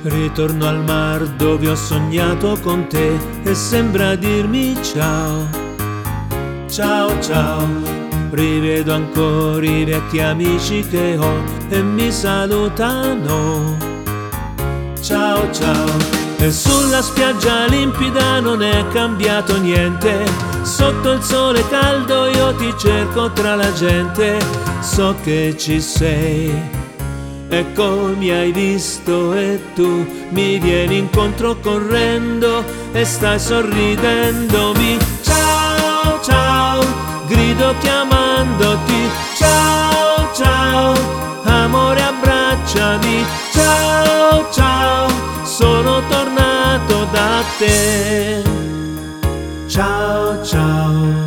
Ritorno al mar dove ho sognato con te e sembra dirmi ciao. Ciao ciao, rivedo ancora i vecchi amici che ho e mi salutano. Ciao ciao, e sulla spiaggia limpida non è cambiato niente. Sotto il sole caldo io ti cerco tra la gente. So che ci sei, ecco mi hai visto e tu mi vieni incontro correndo e stai sorridendomi. Ciao ciao, grido chiamandoti. Ciao ciao, amore abbracciami. Ciao ciao, sono tornato da te. Ciao ciao.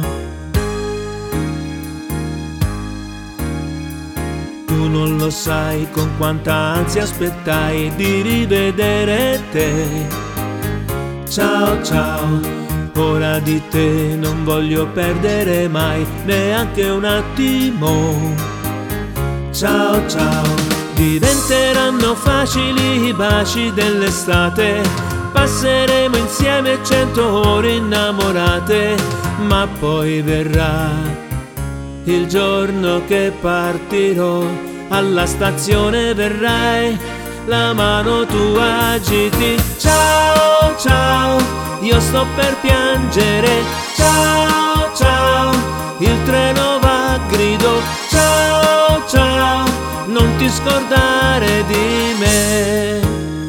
Tu non lo sai con quanta ansia aspettai di rivedere te. Ciao ciao, ora di te non voglio perdere mai neanche un attimo. Ciao ciao, diventeranno facili i baci dell'estate. Passeremo insieme 100 ore innamorate, ma poi verrà il giorno che partirò. Alla stazione verrai, la mano tu agiti. Ciao ciao, io sto per piangere. Ciao ciao, il treno va a grido. Ciao ciao, non ti scordare di me.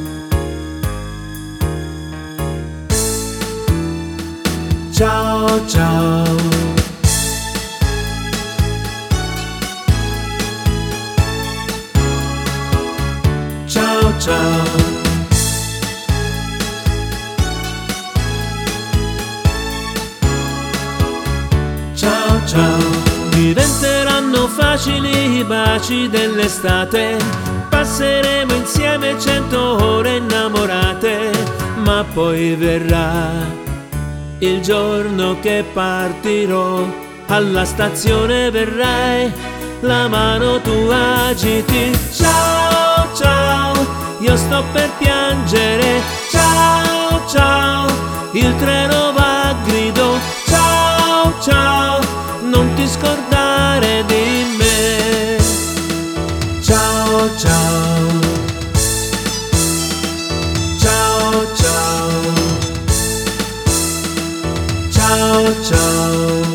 Ciao ciao. Ciao ciao. Ciao ciao. Diventeranno facili i baci dell'estate. Passeremo insieme 100 ore innamorate, ma poi verrà il giorno che partirò. Alla stazione verrai, la mano tu agiti. Ciao ciao, io sto per piangere. Ciao ciao, il treno va a grido. Ciao ciao, non ti scordare di me. Ciao ciao. Ciao ciao. Ciao ciao.